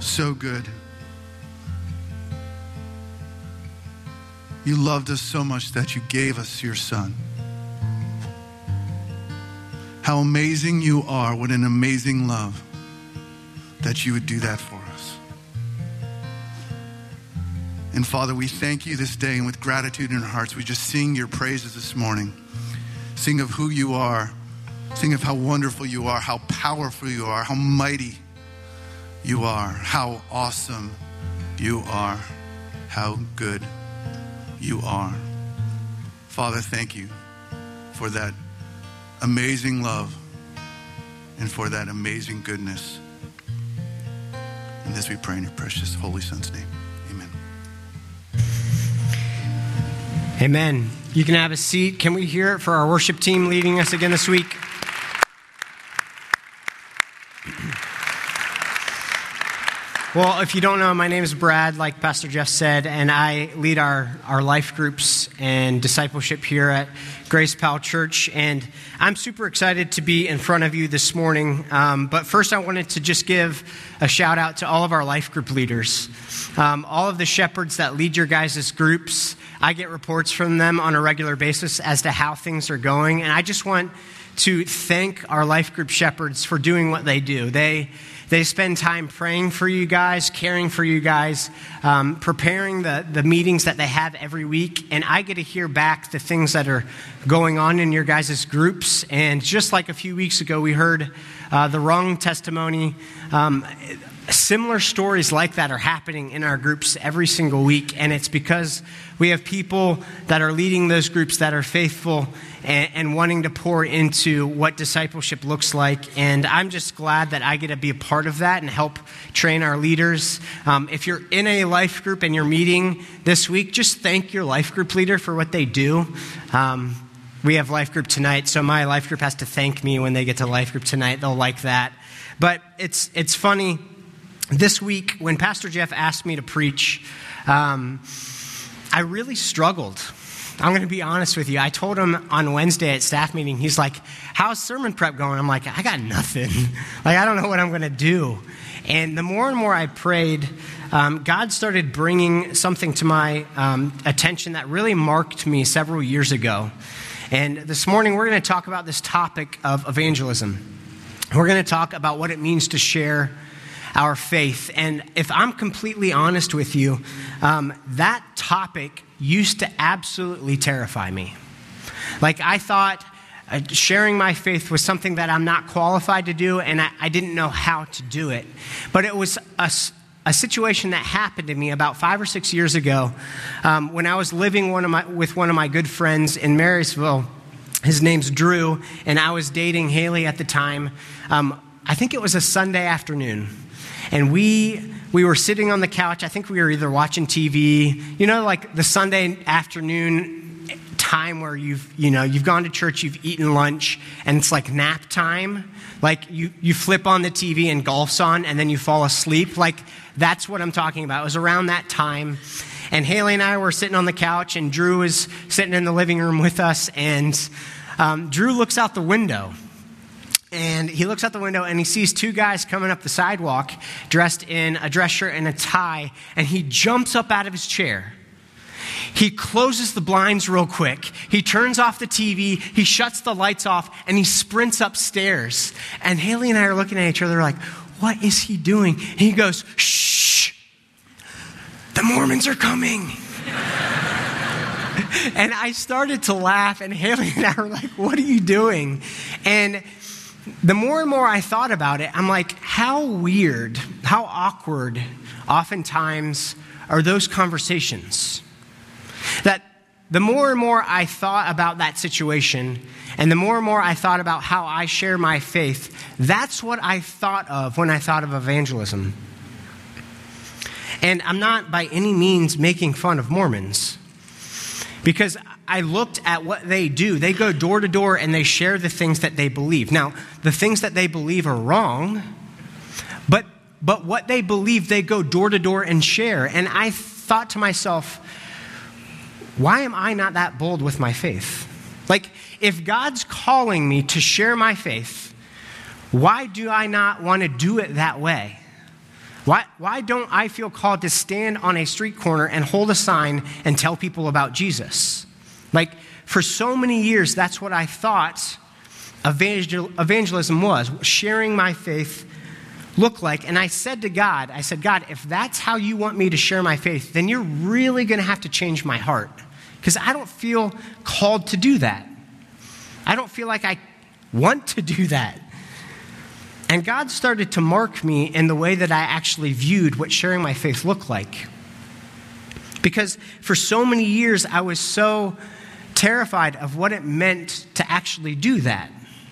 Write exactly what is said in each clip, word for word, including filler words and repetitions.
So good. You loved us so much that you gave us your Son. How amazing you are. What an amazing love that you would do that for us. And Father, we thank you this day, and with gratitude in our hearts, we just sing your praises this morning. Sing of who you are. Sing of how wonderful you are, how powerful you are, how mighty you are, how awesome you are, how good you are. Father, thank you for that amazing love and for that amazing goodness. And this we pray in your precious Holy Son's name. Amen. Amen. You can have a seat. Can we hear it for our worship team leading us again this week? Well, if you don't know, my name is Brad, like Pastor Jeff said, and I lead our, our life groups and discipleship here at Grace Powell Church. And I'm super excited to be in front of you this morning. Um, but first, I wanted to just give a shout out to all of our life group leaders, um, all of the shepherds that lead your guys' groups. I get reports from them on a regular basis as to how things are going. And I just want to thank our life group shepherds for doing what they do. They They spend time praying for you guys, caring for you guys, um, preparing the, the meetings that they have every week. And I get to hear back the things that are going on in your guys' groups. And just like a few weeks ago, we heard uh, the wrong testimony. Um, similar stories like that are happening in our groups every single week. And it's because we have people that are leading those groups that are faithful and, and wanting to pour into what discipleship looks like. And I'm just glad that I get to be a part of that and help train our leaders. Um, if you're in a life group and you're meeting this week, just thank your life group leader for what they do. Um, we have life group tonight, so my life group has to thank me when they get to life group tonight. They'll like that. But it's it's funny. This week, when Pastor Jeff asked me to preach, um, I really struggled. I'm going to be honest with you. I told him on Wednesday at staff meeting, he's like, how's sermon prep going? I'm like, I got nothing. Like, I don't know what I'm going to do. And the more and more I prayed, um, God started bringing something to my um, attention that really marked me several years ago. And this morning, we're going to talk about this topic of evangelism. We're going to talk about what it means to share our faith. And if I'm completely honest with you, um, that topic used to absolutely terrify me. Like, I thought uh, sharing my faith was something that I'm not qualified to do, and I, I didn't know how to do it. But it was a, a situation that happened to me about five or six years ago um, when I was living one of my, with one of my good friends in Marysville. His name's Drew, and I was dating Haley at the time. Um, I think it was a Sunday afternoon. And we we were sitting on the couch. I think we were either watching T V, you know, like the Sunday afternoon time where you've, you know, you've gone to church, you've eaten lunch, and it's like nap time. Like you, you flip on the T V and golf's on, and then you fall asleep. Like, that's what I'm talking about. It was around that time. And Haley and I were sitting on the couch, and Drew was sitting in the living room with us. And um, Drew looks out the window. And he looks out the window and he sees two guys coming up the sidewalk dressed in a dress shirt and a tie. And he jumps up out of his chair. He closes the blinds real quick. He turns off the T V. He shuts the lights off and he sprints upstairs. And Haley and I are looking at each other like, what is he doing? And he goes, shh, the Mormons are coming. And I started to laugh, and Haley and I were like, what are you doing? And the more and more I thought about it, I'm like, how weird, how awkward oftentimes are those conversations. That the more and more I thought about that situation, and the more and more I thought about how I share my faith, that's what I thought of when I thought of evangelism. And I'm not by any means making fun of Mormons, because I looked at what they do. They go door to door and they share the things that they believe. Now, the things that they believe are wrong, but but what they believe, they go door to door and share. And I thought to myself, why am I not that bold with my faith? Like, if God's calling me to share my faith, why do I not want to do it that way? Why, why don't I feel called to stand on a street corner and hold a sign and tell people about Jesus? Like, for so many years, that's what I thought evangel- evangelism was, sharing my faith looked like. And I said to God, I said, God, if that's how you want me to share my faith, then you're really going to have to change my heart, because I don't feel called to do that. I don't feel like I want to do that. And God started to mark me in the way that I actually viewed what sharing my faith looked like. Because for so many years, I was so terrified of what it meant to actually do that.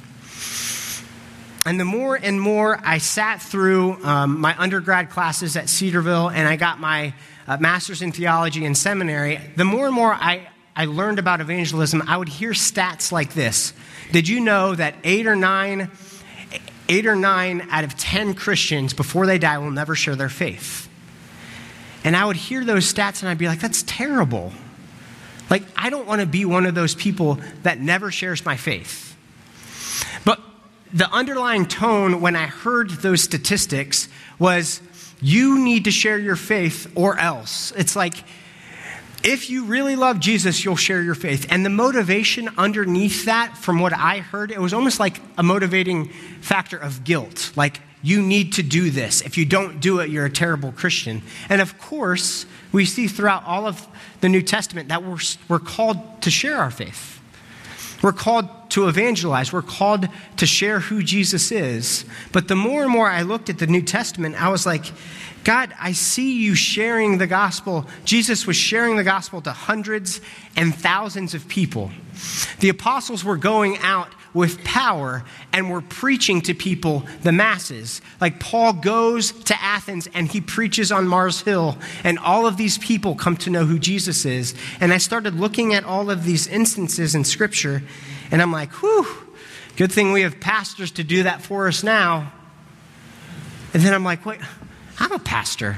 And the more and more I sat through um, my undergrad classes at Cedarville, and I got my uh, master's in theology in seminary, the more and more I, I learned about evangelism, I would hear stats like this. Did you know that eight or nine Eight or nine out of ten Christians before they die will never share their faith? And I would hear those stats and I'd be like, that's terrible. Like, I don't want to be one of those people that never shares my faith. But the underlying tone when I heard those statistics was, you need to share your faith or else. It's like, if you really love Jesus, you'll share your faith. And the motivation underneath that, from what I heard, it was almost like a motivating factor of guilt. Like, you need to do this. If you don't do it, you're a terrible Christian. And of course, we see throughout all of the New Testament that we're, we're called to share our faith. We're called to evangelize. We're called to share who Jesus is. But the more and more I looked at the New Testament, I was like, God, I see you sharing the gospel. Jesus was sharing the gospel to hundreds and thousands of people. The apostles were going out with power and were preaching to people, the masses. Like, Paul goes to Athens and he preaches on Mars Hill, and all of these people come to know who Jesus is. And I started looking at all of these instances in Scripture, and I'm like, whew, good thing we have pastors to do that for us now. And then I'm like, wait, I'm a pastor.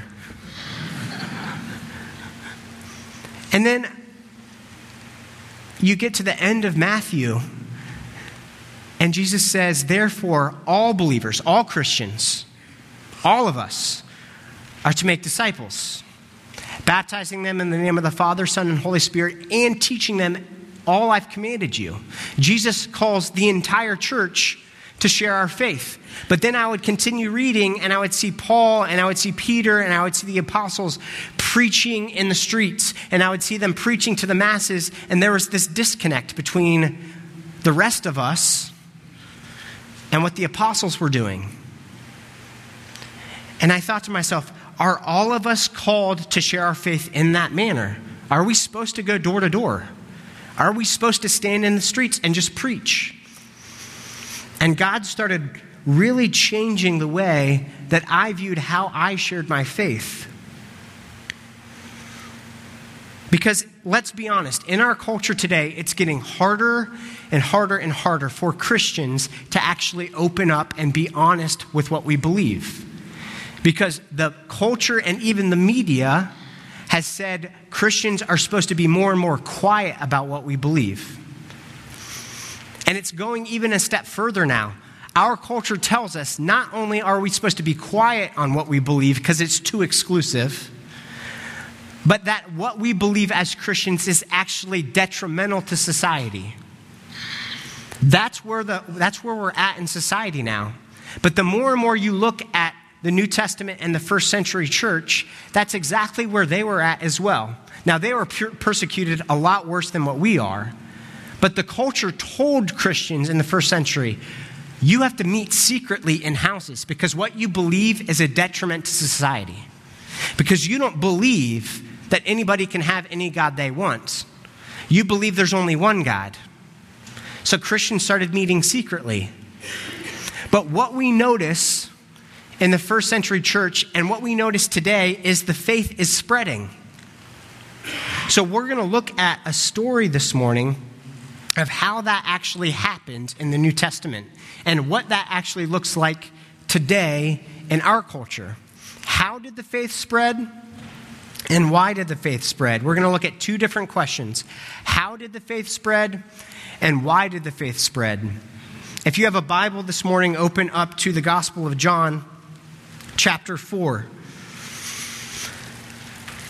And then you get to the end of Matthew, and Jesus says, therefore, all believers, all Christians, all of us are to make disciples, baptizing them in the name of the Father, Son, and Holy Spirit, and teaching them all I've commanded you. Jesus calls the entire church to share our faith. But then I would continue reading, and I would see Paul, and I would see Peter, and I would see the apostles preaching in the streets, and I would see them preaching to the masses, and there was this disconnect between the rest of us and what the apostles were doing. And I thought to myself, are all of us called to share our faith in that manner? Are we supposed to go door to door? Are we supposed to stand in the streets and just preach? And God started really changing the way that I viewed how I shared my faith. Because let's be honest, in our culture today, it's getting harder and harder and harder for Christians to actually open up and be honest with what we believe. Because the culture and even the media has said Christians are supposed to be more and more quiet about what we believe. And it's going even a step further now. Our culture tells us not only are we supposed to be quiet on what we believe because it's too exclusive, but that what we believe as Christians is actually detrimental to society. That's where the that's where we're at in society now. But the more and more you look at the New Testament and the first century church, that's exactly where they were at as well. Now, they were per- persecuted a lot worse than what we are. But the culture told Christians in the first century, you have to meet secretly in houses because what you believe is a detriment to society. Because you don't believe that anybody can have any God they want. You believe there's only one God. So Christians started meeting secretly. But what we notice in the first century church and what we notice today is the faith is spreading. So we're going to look at a story this morning of how that actually happened in the New Testament and what that actually looks like today in our culture. How did the faith spread? And why did the faith spread? We're going to look at two different questions. How did the faith spread? And why did the faith spread? If you have a Bible this morning, open up to the Gospel of John, chapter four.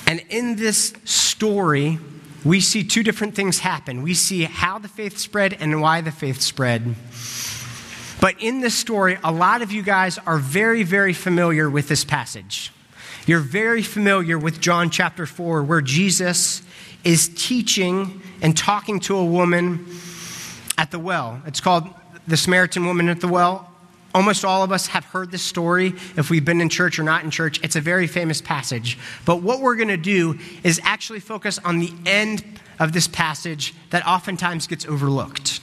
And in this story, we see two different things happen. We see how the faith spread and why the faith spread. But in this story, a lot of you guys are very, very familiar with this passage. You're very familiar with John chapter four, where Jesus is teaching and talking to a woman at the well. It's called the Samaritan woman at the well. Almost all of us have heard this story if we've been in church or not in church. It's a very famous passage. But what we're going to do is actually focus on the end of this passage that oftentimes gets overlooked.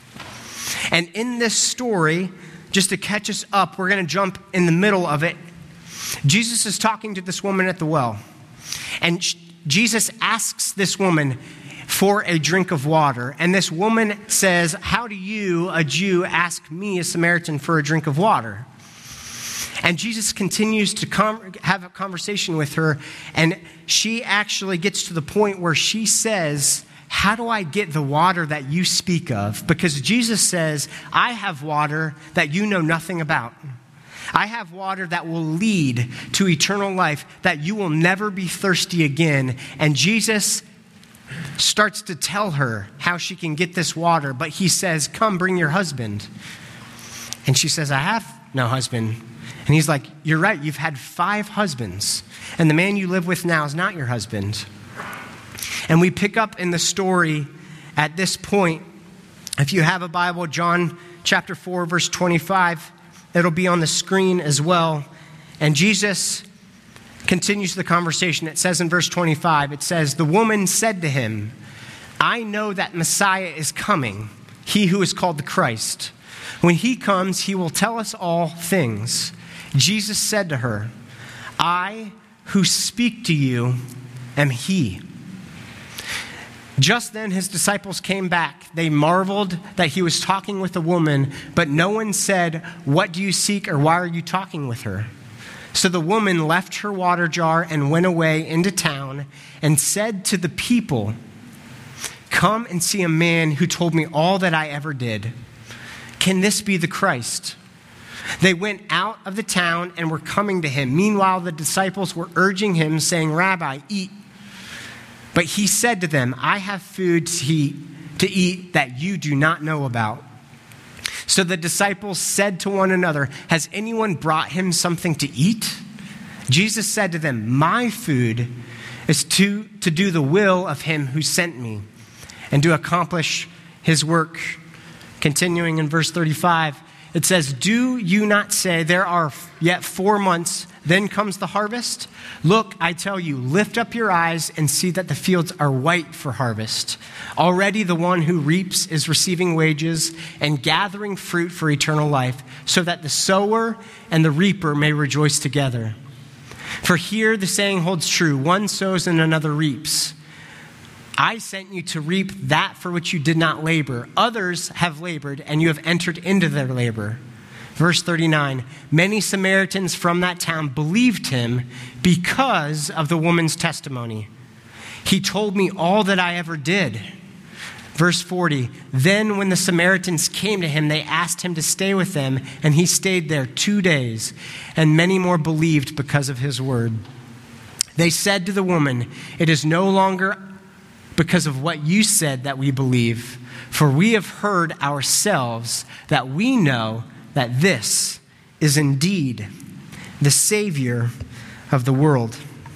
And in this story, just to catch us up, we're going to jump in the middle of it. Jesus is talking to this woman at the well. And Jesus asks this woman for a drink of water. And this woman says, "How do you, a Jew, ask me, a Samaritan, for a drink of water?" And Jesus continues to com- have a conversation with her. And she actually gets to the point where she says, "How do I get the water that you speak of?" Because Jesus says, "I have water that you know nothing about. I have water that will lead to eternal life, that you will never be thirsty again." And Jesus starts to tell her how she can get this water, but he says, "Come, bring your husband." And she says, "I have no husband." And he's like, "You're right, you've had five husbands, and the man you live with now is not your husband." And we pick up in the story at this point. If you have a Bible, John chapter four, verse twenty-five, it'll be on the screen as well. And Jesus continues the conversation. It says in verse twenty-five, it says, "The woman said to him, 'I know that Messiah is coming, he who is called the Christ. When he comes, he will tell us all things.' Jesus said to her, 'I who speak to you am he.' Just then his disciples came back. They marveled that he was talking with a woman, but no one said, 'What do you seek?' or 'Why are you talking with her?' So the woman left her water jar and went away into town and said to the people, 'Come and see a man who told me all that I ever did. Can this be the Christ?' They went out of the town and were coming to him. Meanwhile, the disciples were urging him, saying, 'Rabbi, eat.' But he said to them, 'I have food to eat, to eat that you do not know about.' So the disciples said to one another, 'Has anyone brought him something to eat?' Jesus said to them, 'My food is to, to do the will of him who sent me and to accomplish his work.'" Continuing in verse thirty-five, it says, "Do you not say, 'There are yet four months, then comes the harvest?' Look, I tell you, lift up your eyes and see that the fields are white for harvest. Already the one who reaps is receiving wages and gathering fruit for eternal life, so that the sower and the reaper may rejoice together. For here the saying holds true, one sows and another reaps. I sent you to reap that for which you did not labor. Others have labored, and you have entered into their labor." Verse thirty-nine, "Many Samaritans from that town believed him because of the woman's testimony. 'He told me all that I ever did.'" Verse forty, "Then when the Samaritans came to him, they asked him to stay with them, and he stayed there two days, and many more believed because of his word. They said to the woman, 'It is no longer because of what you said that we believe, for we have heard ourselves that we know that this is indeed the Savior of the world.'"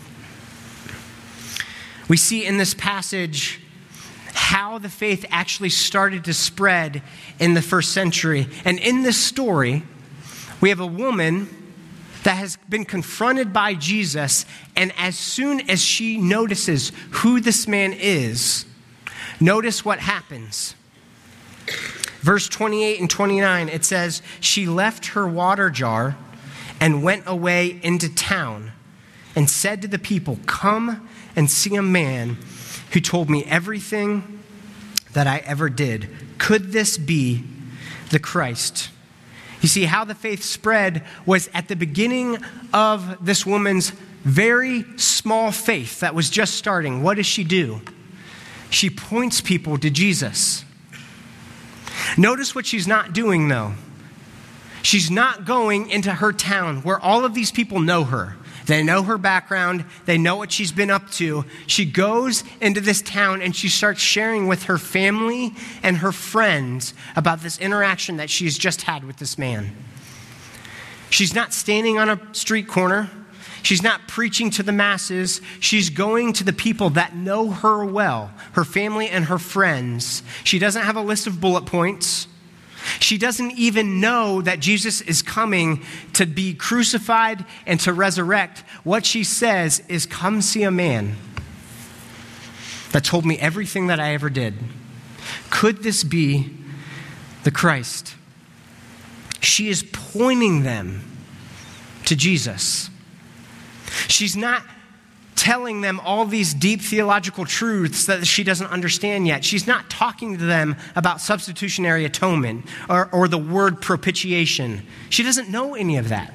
We see in this passage how the faith actually started to spread in the first century. And in this story, we have a woman that has been confronted by Jesus, and as soon as she notices who this man is, notice what happens. Verse twenty-eight and twenty-nine, it says, "She left her water jar and went away into town and said to the people, 'Come and see a man who told me everything that I ever did. Could this be the Christ?'" You see, how the faith spread was at the beginning of this woman's very small faith that was just starting. What does she do? She points people to Jesus. Notice what she's not doing, though. She's not going into her town where all of these people know her. They know her background. They know what she's been up to. She goes into this town and she starts sharing with her family and her friends about this interaction that she's just had with this man. She's not standing on a street corner. She's not preaching to the masses. She's going to the people that know her well, her family and her friends. She doesn't have a list of bullet points. She doesn't even know that Jesus is coming to be crucified and to resurrect. What she says is, come see a man that told me everything that I ever did. Could this be the Christ? She is pointing them to Jesus. She's not telling them all these deep theological truths that she doesn't understand yet. She's not talking to them about substitutionary atonement or, or the word propitiation. She doesn't know any of that.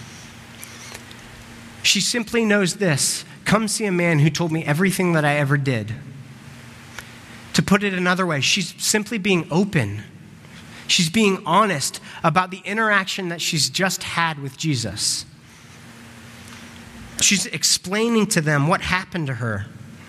She simply knows this: come see a man who told me everything that I ever did. To put it another way, she's simply being open. She's being honest about the interaction that she's just had with Jesus. She's explaining to them what happened to her.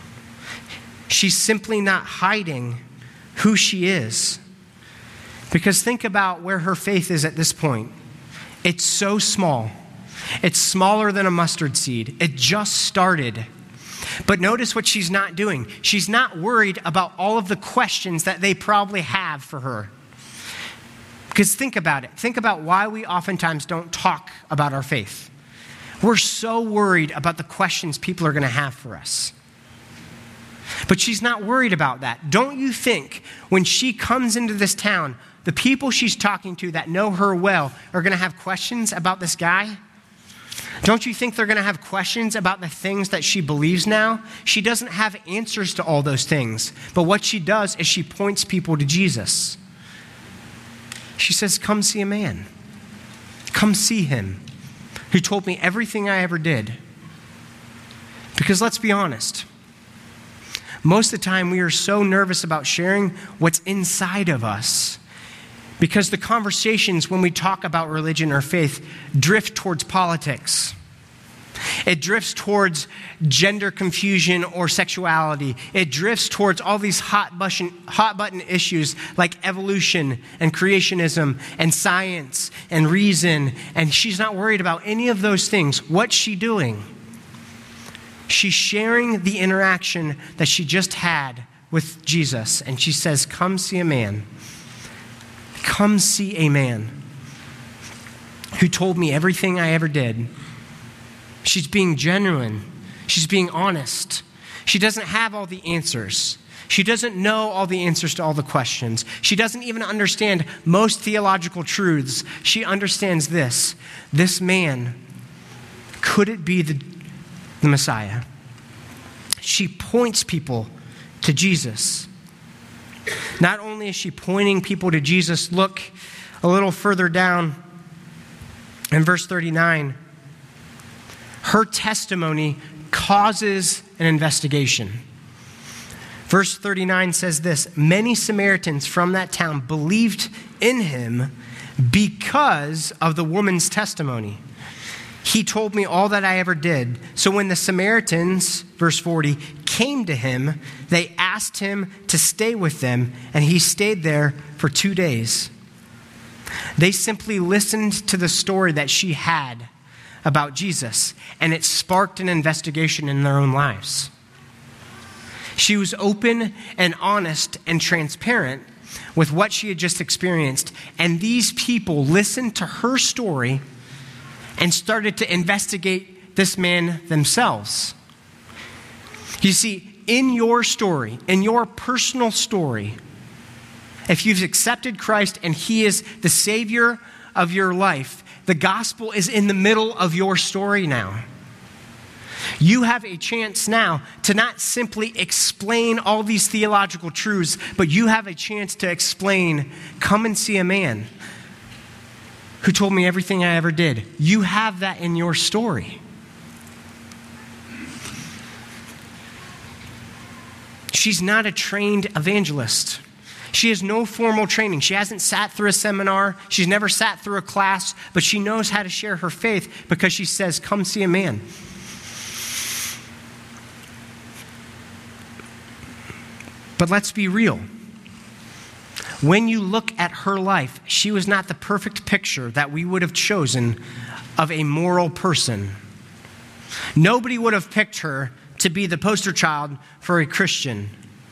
She's simply not hiding who she is. Because think about where her faith is at this point. It's so small. It's smaller than a mustard seed. It just started. But notice what she's not doing. She's not worried about all of the questions that they probably have for her. Because think about it. Think about why we oftentimes don't talk about our faith. We're so worried about the questions people are going to have for us. But she's not worried about that. Don't you think when she comes into this town, the people she's talking to that know her well are going to have questions about this guy? Don't you think they're going to have questions about the things that she believes now? She doesn't have answers to all those things. But what she does is she points people to Jesus. She says, come see a man. Come see him who told me everything I ever did. Because let's be honest, most of the time we are so nervous about sharing what's inside of us because the conversations when we talk about religion or faith drift towards politics. It drifts towards gender confusion or sexuality. It drifts towards all these hot button, hot button issues like evolution and creationism and science and reason. And she's not worried about any of those things. What's she doing? She's sharing the interaction that she just had with Jesus. And she says, come see a man. Come see a man who told me everything I ever did. She's being genuine. She's being honest. She doesn't have all the answers. She doesn't know all the answers to all the questions. She doesn't even understand most theological truths. She understands this. This man, could it be the, the Messiah? She points people to Jesus. Not only is she pointing people to Jesus, look a little further down in verse thirty-nine. Her testimony causes an investigation. Verse thirty-nine says this: many Samaritans from that town believed in him because of the woman's testimony. He told me all that I ever did. So when the Samaritans, verse forty, came to him, they asked him to stay with them, and he stayed there for two days. They simply listened to the story that she had about Jesus, and it sparked an investigation in their own lives. She was open and honest and transparent with what she had just experienced, and these people listened to her story and started to investigate this man themselves. You see, in your story, in your personal story, if you've accepted Christ and he is the Savior of your life, the gospel is in the middle of your story now. You have a chance now to not simply explain all these theological truths, but you have a chance to explain, come and see a man who told me everything I ever did. You have that in your story. She's not a trained evangelist. She has no formal training. She hasn't sat through a seminar. She's never sat through a class, but she knows how to share her faith because she says, come see a man. But let's be real. When you look at her life, she was not the perfect picture that we would have chosen of a moral person. Nobody would have picked her to be the poster child for a Christian.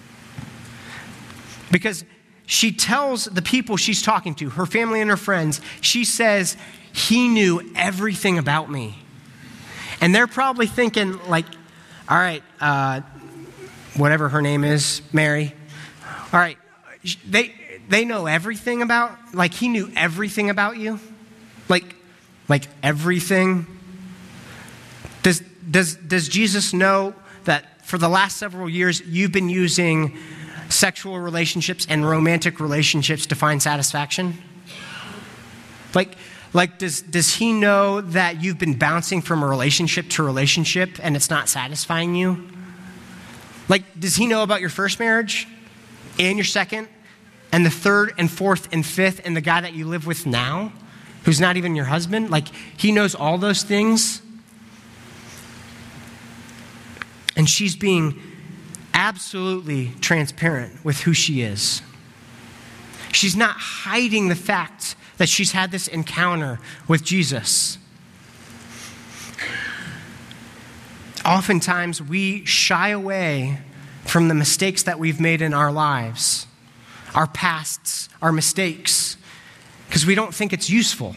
Because she tells the people she's talking to, her family and her friends, she says, he knew everything about me. And they're probably thinking, like, all right, uh, whatever her name is, Mary. All right, they they know everything about, like he knew everything about you? Like, like everything? Does, does, does Jesus know that for the last several years you've been using sexual relationships and romantic relationships to find satisfaction? Like, like does, does he know that you've been bouncing from a relationship to relationship and it's not satisfying you? Like, does he know about your first marriage and your second and the third and fourth and fifth and the guy that you live with now who's not even your husband? Like, he knows all those things. And she's being absolutely transparent with who she is. She's not hiding the fact that she's had this encounter with Jesus. Oftentimes, we shy away from the mistakes that we've made in our lives, our pasts, our mistakes, because we don't think it's useful.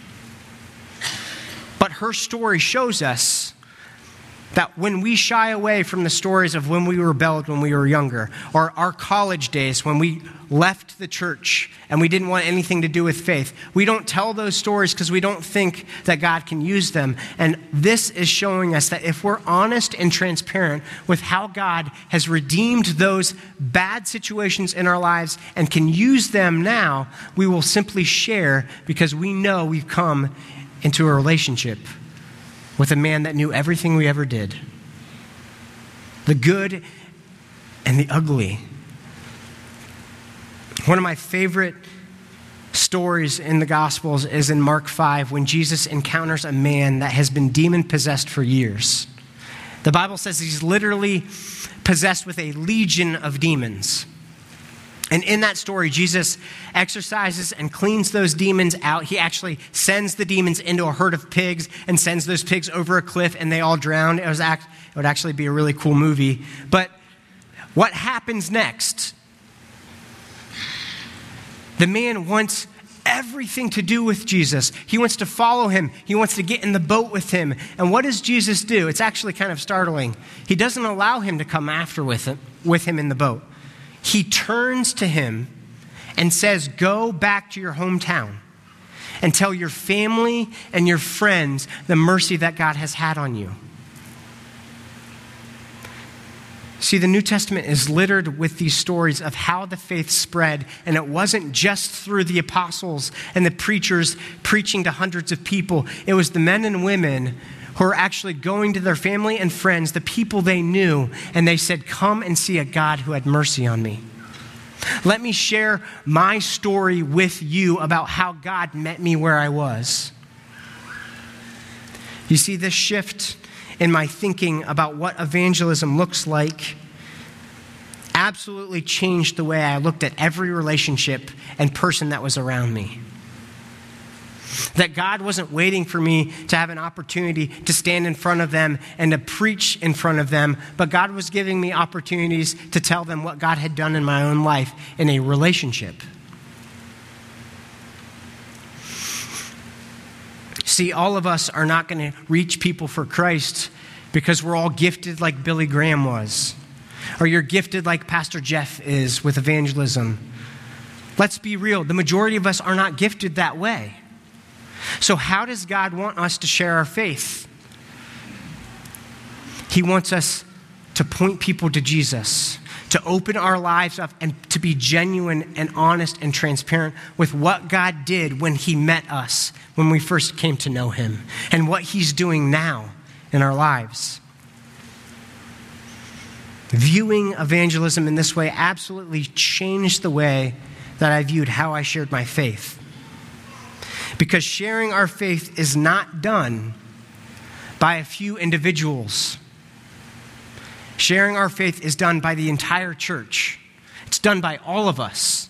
But her story shows us that when we shy away from the stories of when we rebelled when we were younger, or our college days when we left the church and we didn't want anything to do with faith, we don't tell those stories because we don't think that God can use them. And this is showing us that if we're honest and transparent with how God has redeemed those bad situations in our lives and can use them now, we will simply share because we know we've come into a relationship with a man that knew everything we ever did. The good and the ugly. One of my favorite stories in the Gospels is in Mark five when Jesus encounters a man that has been demon-possessed for years. The Bible says he's literally possessed with a legion of demons. And in that story, Jesus exorcises and cleans those demons out. He actually sends the demons into a herd of pigs and sends those pigs over a cliff and they all drown. It was act, it would actually be a really cool movie. But what happens next? The man wants everything to do with Jesus. He wants to follow him. He wants to get in the boat with him. And what does Jesus do? It's actually kind of startling. He doesn't allow him to come after with him, with him in the boat. He turns to him and says, go back to your hometown and tell your family and your friends the mercy that God has had on you. See, the New Testament is littered with these stories of how the faith spread, and it wasn't just through the apostles and the preachers preaching to hundreds of people. It was the men and women who are actually going to their family and friends, the people they knew, and they said, come and see a God who had mercy on me. Let me share my story with you about how God met me where I was. You see, this shift in my thinking about what evangelism looks like absolutely changed the way I looked at every relationship and person that was around me. That God wasn't waiting for me to have an opportunity to stand in front of them and to preach in front of them, but God was giving me opportunities to tell them what God had done in my own life in a relationship. See, all of us are not going to reach people for Christ because we're all gifted like Billy Graham was, or you're gifted like Pastor Jeff is with evangelism. Let's be real. The majority of us are not gifted that way. So how does God want us to share our faith? He wants us to point people to Jesus, to open our lives up and to be genuine and honest and transparent with what God did when he met us, when we first came to know him, and what he's doing now in our lives. Viewing evangelism in this way absolutely changed the way that I viewed how I shared my faith. Because sharing our faith is not done by a few individuals. Sharing our faith is done by the entire church. done by all of us.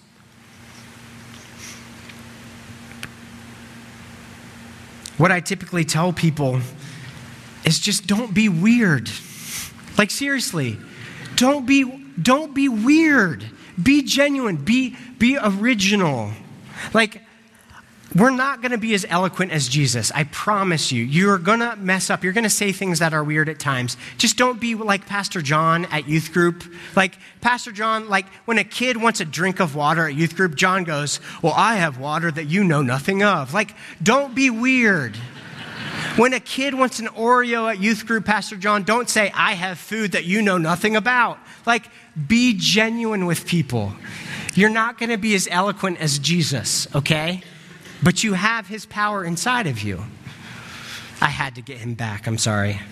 What I typically tell people is just don't be weird. Like seriously, don't be don't be weird. Be genuine. Be be original. Like, we're not going to be as eloquent as Jesus. I promise you. You're going to mess up. You're going to say things that are weird at times. Just don't be like Pastor John at youth group. Like Pastor John, like when a kid wants a drink of water at youth group, John goes, well, I have water that you know nothing of. Like, don't be weird. When a kid wants an Oreo at youth group, Pastor John, don't say, I have food that you know nothing about. Like, be genuine with people. You're not going to be as eloquent as Jesus, okay? But you have his power inside of you. I had to get him back, I'm sorry.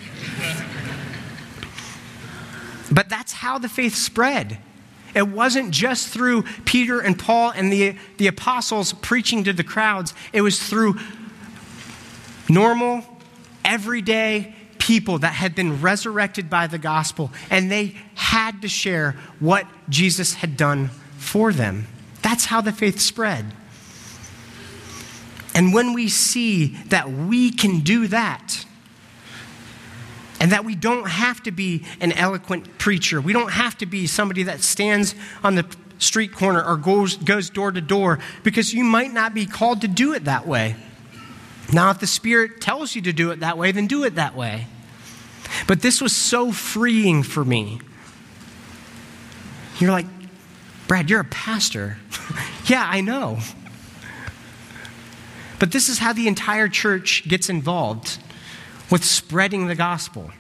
But that's how the faith spread. It wasn't just through Peter and Paul and the, the apostles preaching to the crowds. It was through normal, everyday people that had been resurrected by the gospel, and they had to share what Jesus had done for them. That's how the faith spread. And when we see that we can do that, and that we don't have to be an eloquent preacher, we don't have to be somebody that stands on the street corner or goes, goes door to door, because you might not be called to do it that way. Now, if the Spirit tells you to do it that way, then do it that way. But this was so freeing for me. You're like, Brad, you're a pastor. Yeah, I know. But this is how the entire church gets involved with spreading the gospel.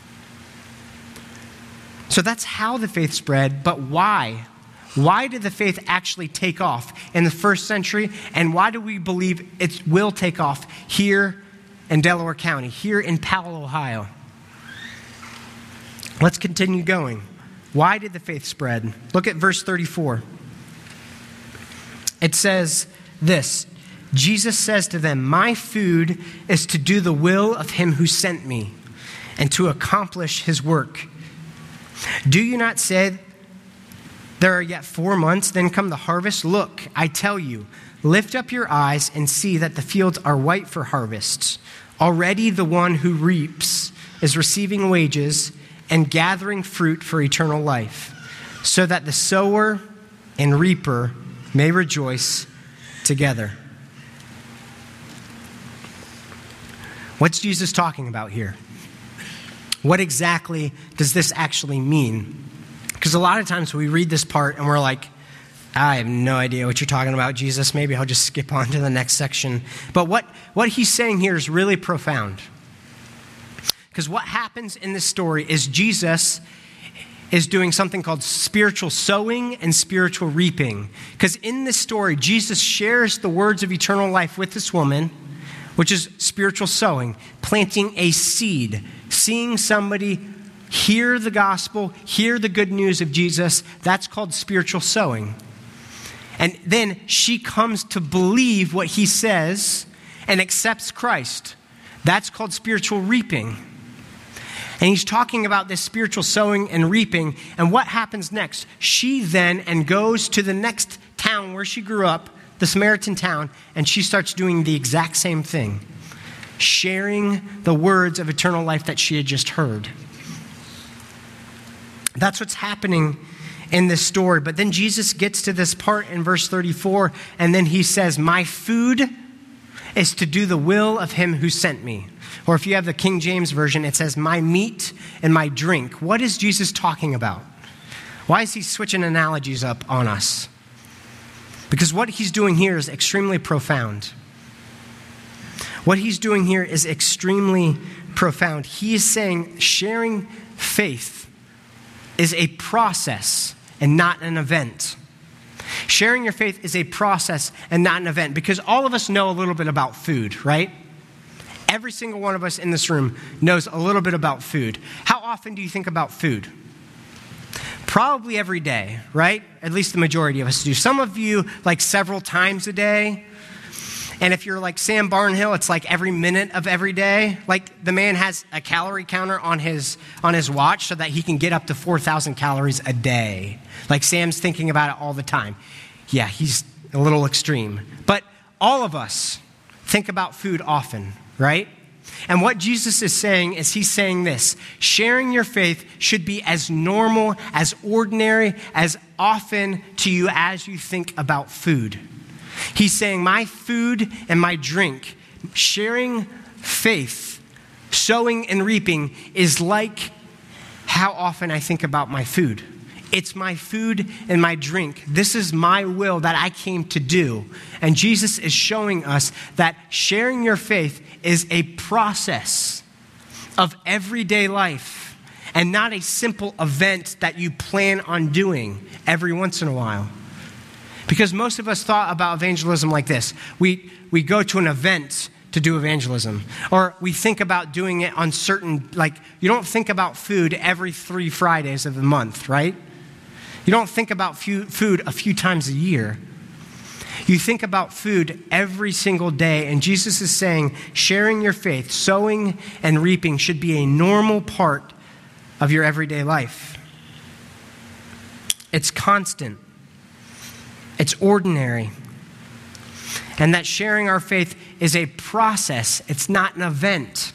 So that's how the faith spread, but why? Why did the faith actually take off in the first century? And why do we believe it will take off here in Delaware County, here in Powell, Ohio? Let's continue going. Why did the faith spread? Look at verse thirty-four. It says this, Jesus says to them, my food is to do the will of him who sent me and to accomplish his work. Do you not say, there are yet four months, then come the harvest? Look, I tell you, lift up your eyes and see that the fields are white for harvest. Already the one who reaps is receiving wages and gathering fruit for eternal life, so that the sower and reaper may rejoice together. What's Jesus talking about here? What exactly does this actually mean? Because a lot of times we read this part and we're like, I have no idea what you're talking about, Jesus. Maybe I'll just skip on to the next section. But what, what he's saying here is really profound. Because what happens in this story is Jesus is doing something called spiritual sowing and spiritual reaping. Because in this story, Jesus shares the words of eternal life with this woman, which is spiritual sowing, planting a seed, seeing somebody hear the gospel, hear the good news of Jesus. That's called spiritual sowing. And then she comes to believe what he says and accepts Christ. That's called spiritual reaping. And he's talking about this spiritual sowing and reaping. And what happens next? She then and goes to the next town where she grew up, the Samaritan town, and she starts doing the exact same thing, sharing the words of eternal life that she had just heard. That's what's happening in this story. But then Jesus gets to this part in verse thirty-four, and then he says, my food is to do the will of him who sent me. Or if you have the King James Version, it says, my meat and my drink. What is Jesus talking about? Why is he switching analogies up on us? Because what he's doing here is extremely profound. What he's doing here is extremely profound. He is saying sharing faith is a process and not an event. Sharing your faith is a process and not an event, because all of us know a little bit about food, right? Every single one of us in this room knows a little bit about food. How often do you think about food? Probably every day, right? At least the majority of us do. Some of you like several times a day. And if you're like Sam Barnhill, it's like every minute of every day. Like the man has a calorie counter on his on his watch so that he can get up to four thousand calories a day. Like Sam's thinking about it all the time. Yeah, he's a little extreme. But all of us think about food often, right? And what Jesus is saying is he's saying this: sharing your faith should be as normal, as ordinary, as often to you as you think about food. He's saying my food and my drink, sharing faith, sowing and reaping, is like how often I think about my food. It's my food and my drink. This is my will that I came to do. And Jesus is showing us that sharing your faith is a process of everyday life and not a simple event that you plan on doing every once in a while. Because most of us thought about evangelism like this. We we go to an event to do evangelism. Or we think about doing it on certain, like, you don't think about food every three Fridays of the month, right? You don't think about food a few times a year. You think about food every single day. And Jesus is saying sharing your faith, sowing and reaping should be a normal part of your everyday life. It's constant. It's ordinary. And that sharing our faith is a process. It's not an event.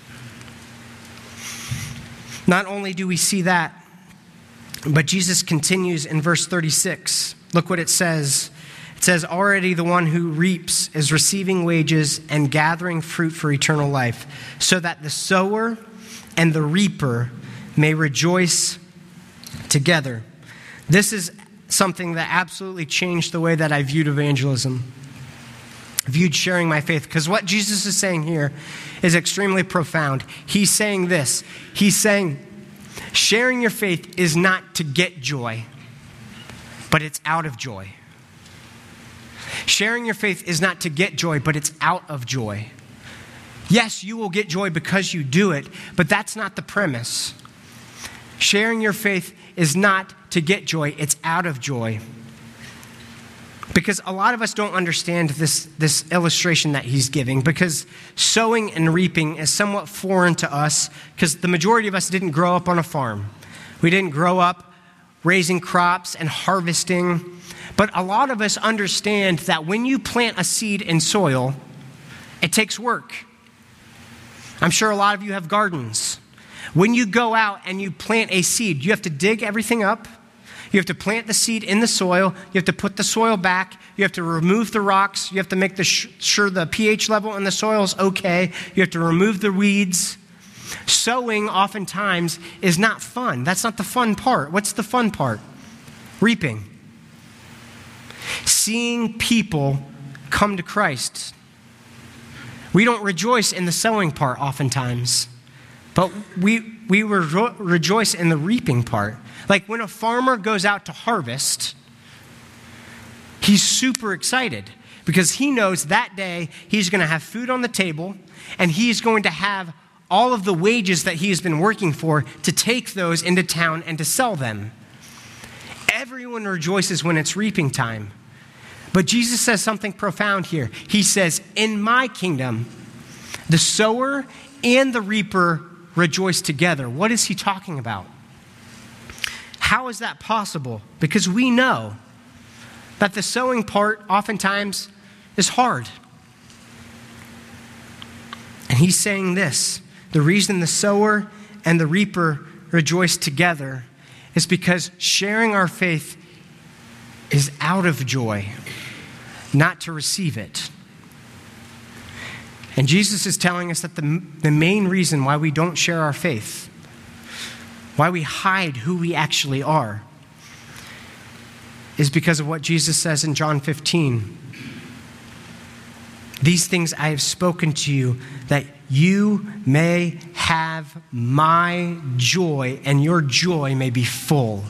Not only do we see that, but Jesus continues in verse thirty-six. Look what it says. It says, already the one who reaps is receiving wages and gathering fruit for eternal life, so that the sower and the reaper may rejoice together. This is something that absolutely changed the way that I viewed evangelism, viewed sharing my faith. Because what Jesus is saying here is extremely profound. He's saying this. He's saying sharing your faith is not to get joy, but it's out of joy. Sharing your faith is not to get joy, but it's out of joy. Yes, you will get joy because you do it, but that's not the premise. Sharing your faith is not to get joy, it's out of joy. Because a lot of us don't understand this, this illustration that he's giving, because sowing and reaping is somewhat foreign to us, because the majority of us didn't grow up on a farm. We didn't grow up raising crops and harvesting. But a lot of us understand that when you plant a seed in soil, it takes work. I'm sure a lot of you have gardens. When you go out and you plant a seed, you have to dig everything up. You have to plant the seed in the soil. You have to put the soil back. You have to remove the rocks. You have to make the sh- sure the pH level in the soil is okay. You have to remove the weeds. Sowing oftentimes is not fun. That's not the fun part. What's the fun part? Reaping. Seeing people come to Christ. We don't rejoice in the sowing part oftentimes, but we we re- rejoice in the reaping part. Like when a farmer goes out to harvest, he's super excited because he knows that day he's going to have food on the table and he's going to have all of the wages that he has been working for to take those into town and to sell them. Everyone rejoices when it's reaping time. But Jesus says something profound here. He says, in my kingdom, the sower and the reaper rejoice together. What is he talking about? How is that possible? Because we know that the sowing part oftentimes is hard. And he's saying this: the reason the sower and the reaper rejoice together is because sharing our faith is out of joy, not to receive it. And Jesus is telling us that the, the main reason why we don't share our faith, why we hide who we actually are, is because of what Jesus says in John fifteen. These things I have spoken to you, that you may have my joy, and your joy may be full.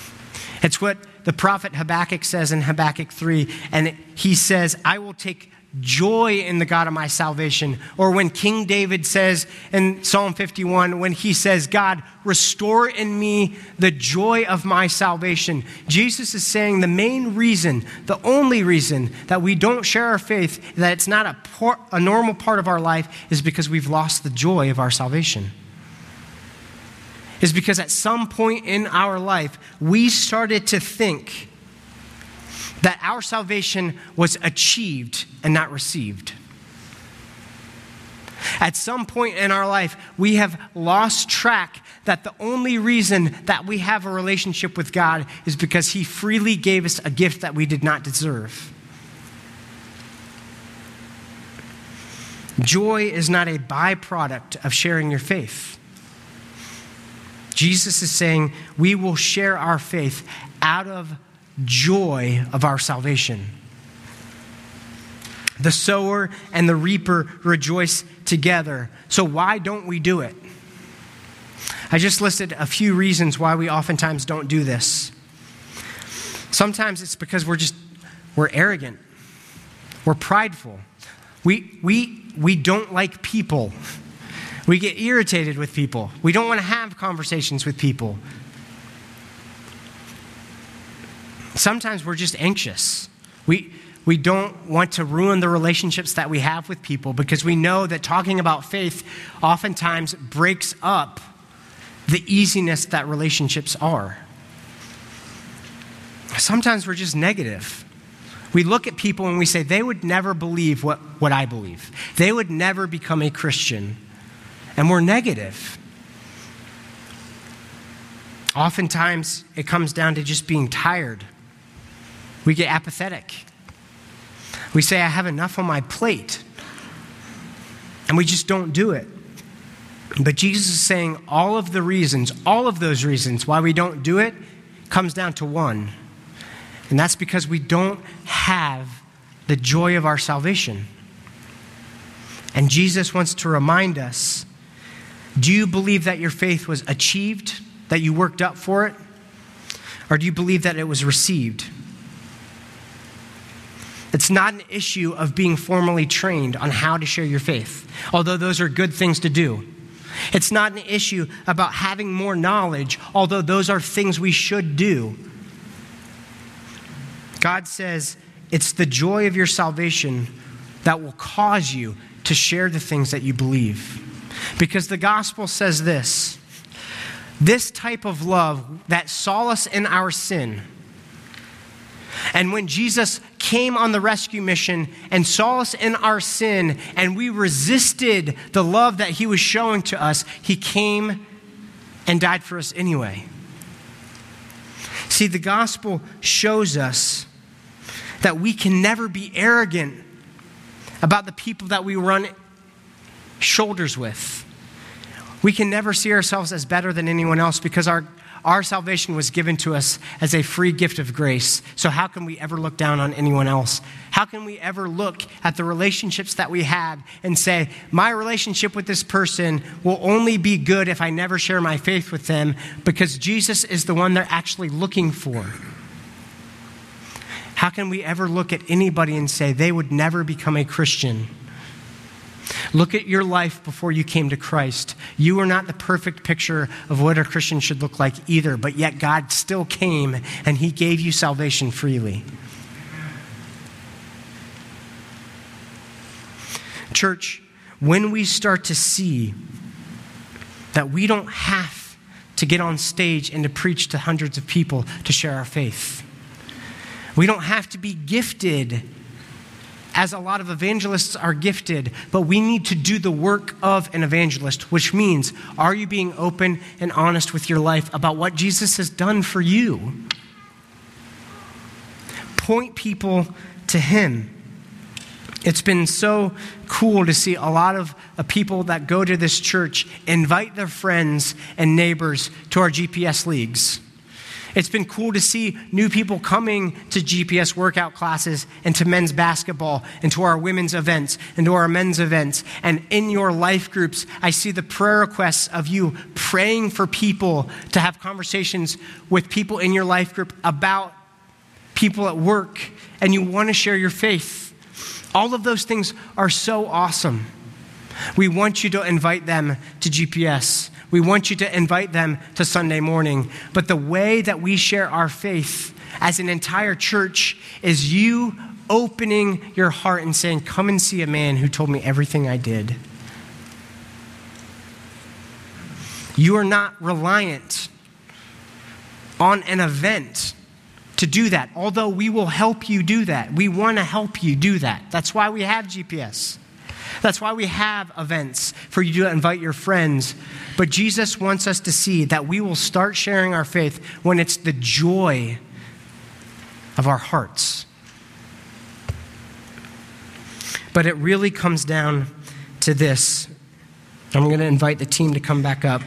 It's what the prophet Habakkuk says in Habakkuk three, and he says, I will take joy in the God of my salvation. Or when King David says in Psalm fifty-one, when he says, God, restore in me the joy of my salvation. Jesus is saying the main reason, the only reason that we don't share our faith, that it's not a, por- a normal part of our life, is because we've lost the joy of our salvation. Is because at some point in our life, we started to think that our salvation was achieved and not received. At some point in our life, we have lost track that the only reason that we have a relationship with God is because he freely gave us a gift that we did not deserve. Joy is not a byproduct of sharing your faith. Jesus is saying we will share our faith out of joy of our salvation. The sower and the reaper rejoice together. So why don't we do it? I just listed a few reasons why we oftentimes don't do this. Sometimes it's because we're just, we're arrogant. We're prideful. We, we, we don't like people. We get irritated with people. We don't want to have conversations with people. Sometimes we're just anxious. We, we don't want to ruin the relationships that we have with people because we know that talking about faith oftentimes breaks up the easiness that relationships are. Sometimes we're just negative. We look at people and we say, they would never believe what, what I believe. They would never become a Christian. And we're negative. Oftentimes, it comes down to just being tired. We get apathetic. We say, I have enough on my plate. And we just don't do it. But Jesus is saying all of the reasons, all of those reasons why we don't do it comes down to one. And that's because we don't have the joy of our salvation. And Jesus wants to remind us, do you believe that your faith was achieved, that you worked up for it? Or do you believe that it was received? It's not an issue of being formally trained on how to share your faith, although those are good things to do. It's not an issue about having more knowledge, although those are things we should do. God says it's the joy of your salvation that will cause you to share the things that you believe. Because the gospel says this, this type of love that saw us in our sin. And when Jesus came on the rescue mission and saw us in our sin and we resisted the love that he was showing to us, he came and died for us anyway. See, the gospel shows us that we can never be arrogant about the people that we run shoulders with. We can never see ourselves as better than anyone else because our, our salvation was given to us as a free gift of grace. So how can we ever look down on anyone else? How can we ever look at the relationships that we have and say, my relationship with this person will only be good if I never share my faith with them because Jesus is the one they're actually looking for? How can we ever look at anybody and say they would never become a Christian? Look at your life before you came to Christ. You are not the perfect picture of what a Christian should look like either, but yet God still came and he gave you salvation freely. Church, when we start to see that we don't have to get on stage and to preach to hundreds of people to share our faith, we don't have to be gifted as a lot of evangelists are gifted, but we need to do the work of an evangelist, which means, are you being open and honest with your life about what Jesus has done for you? Point people to him. It's been so cool to see a lot of uh, people that go to this church invite their friends and neighbors to our G P S leagues. It's been cool to see new people coming to G P S workout classes and to men's basketball and to our women's events and to our men's events. And in your life groups, I see the prayer requests of you praying for people to have conversations with people in your life group about people at work, and you want to share your faith. All of those things are so awesome. We want you to invite them to G P S. We want you to invite them to Sunday morning. But the way that we share our faith as an entire church is you opening your heart and saying, come and see a man who told me everything I did. You are not reliant on an event to do that, although we will help you do that. We want to help you do that. That's why we have G P S. That's why we have events for you to invite your friends. But Jesus wants us to see that we will start sharing our faith when it's the joy of our hearts. But it really comes down to this. I'm going to invite the team to come back up.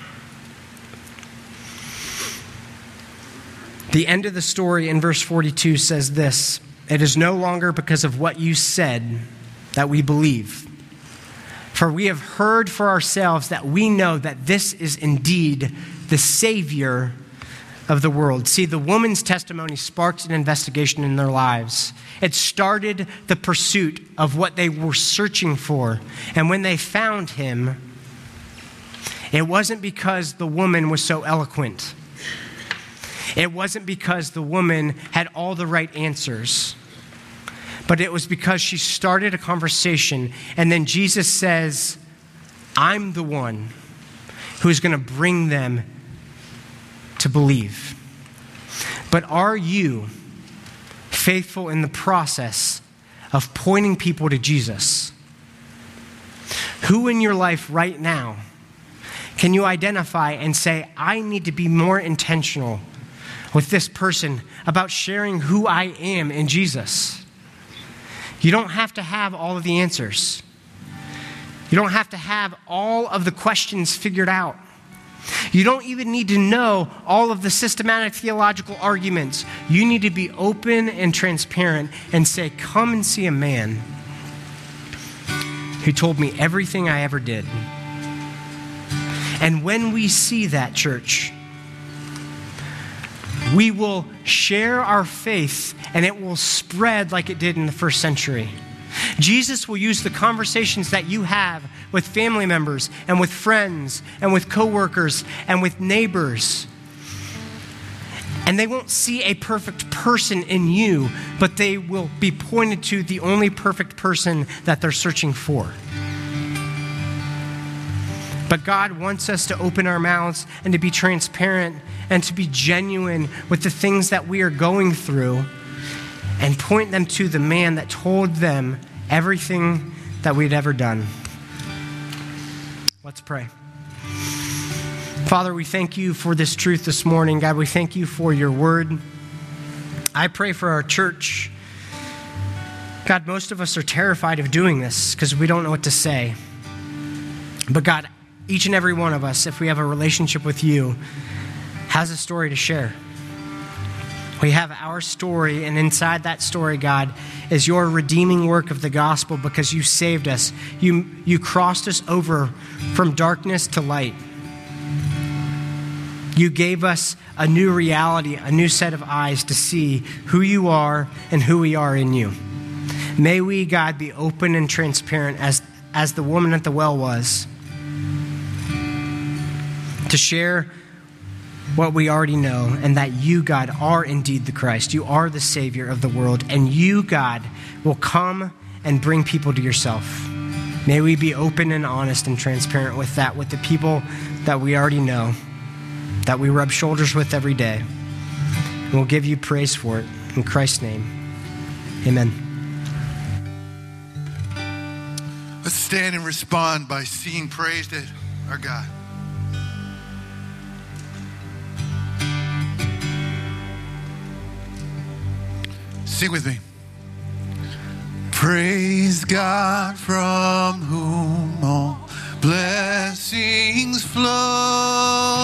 The end of the story in verse forty-two says this: it is no longer because of what you said that we believe. For we have heard for ourselves that we know that this is indeed the Savior of the world. See, the woman's testimony sparked an investigation in their lives. It started the pursuit of what they were searching for. And when they found him, it wasn't because the woman was so eloquent. It wasn't because the woman had all the right answers. But it was because she started a conversation, and then Jesus says, I'm the one who's going to bring them to believe. But are you faithful in the process of pointing people to Jesus? Who in your life right now can you identify and say, I need to be more intentional with this person about sharing who I am in Jesus? You don't have to have all of the answers. You don't have to have all of the questions figured out. You don't even need to know all of the systematic theological arguments. You need to be open and transparent and say, come and see a man who told me everything I ever did. And when we see that, church, we will share our faith and it will spread like it did in the first century. Jesus will use the conversations that you have with family members and with friends and with coworkers and with neighbors. And they won't see a perfect person in you, but they will be pointed to the only perfect person that they're searching for. But God wants us to open our mouths and to be transparent and to be genuine with the things that we are going through and point them to the man that told them everything that we'd ever done. Let's pray. Father, we thank you for this truth this morning. God, we thank you for your word. I pray for our church. God, most of us are terrified of doing this because we don't know what to say. But God, each and every one of us, if we have a relationship with you, has a story to share. We have our story, and inside that story, God, is your redeeming work of the gospel because you saved us. You, you crossed us over from darkness to light. You gave us a new reality, a new set of eyes to see who you are and who we are in you. May we, God, be open and transparent as, as the woman at the well was, to share what we already know, and that you, God, are indeed the Christ. You are the Savior of the world, and you, God, will come and bring people to yourself. May we be open and honest and transparent with that, with the people that we already know, that we rub shoulders with every day. And we'll give you praise for it. In Christ's name, amen. Let's stand and respond by singing praise to our God. Sing with me. Praise God from whom